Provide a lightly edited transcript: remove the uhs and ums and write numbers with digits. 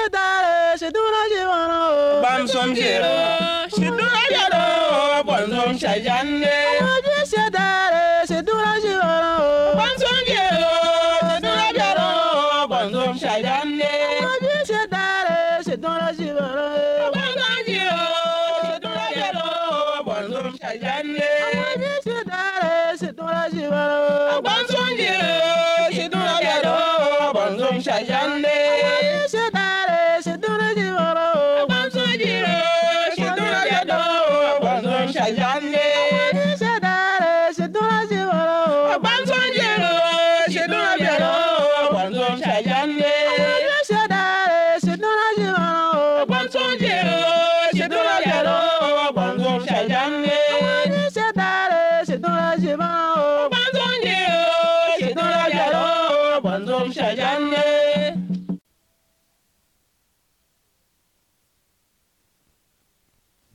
tare shi duna shi wana o bam som jero shi duna jero bon som shajanne